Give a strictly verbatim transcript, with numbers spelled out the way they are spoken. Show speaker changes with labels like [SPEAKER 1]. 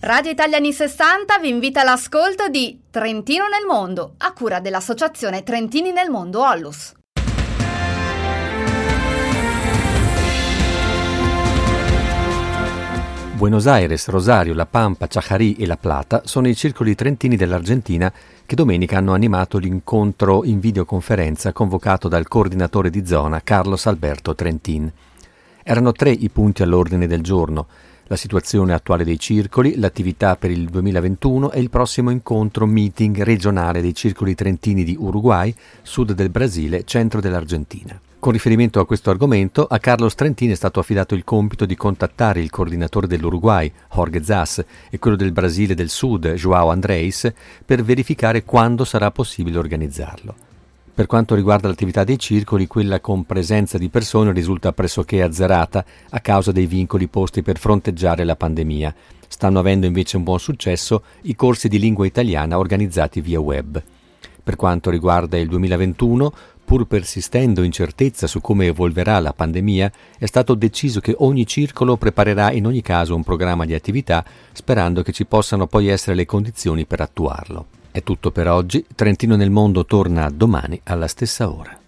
[SPEAKER 1] Radio Italia anni sessanta vi invita all'ascolto di Trentino nel mondo, a cura dell'associazione Trentini nel mondo Ollus.
[SPEAKER 2] Buenos Aires, Rosario, La Pampa, Chajarí e La Plata sono i circoli trentini dell'Argentina che domenica hanno animato l'incontro in videoconferenza convocato dal coordinatore di zona Carlos Alberto Trentin. Erano tre i punti all'ordine del giorno: la situazione attuale dei circoli, l'attività per il duemilaventuno e il prossimo incontro meeting regionale dei circoli trentini di Uruguay, sud del Brasile, centro dell'Argentina. Con riferimento a questo argomento, a Carlos Trentin è stato affidato il compito di contattare il coordinatore dell'Uruguay, Jorge Zas, e quello del Brasile del Sud, João Andrés, per verificare quando sarà possibile organizzarlo. Per quanto riguarda l'attività dei circoli, quella con presenza di persone risulta pressoché azzerata a causa dei vincoli posti per fronteggiare la pandemia. Stanno avendo invece un buon successo i corsi di lingua italiana organizzati via web. Per quanto riguarda il duemilaventuno, pur persistendo incertezza su come evolverà la pandemia, è stato deciso che ogni circolo preparerà in ogni caso un programma di attività, sperando che ci possano poi essere le condizioni per attuarlo. È tutto per oggi. Trentino nel mondo torna domani alla stessa ora.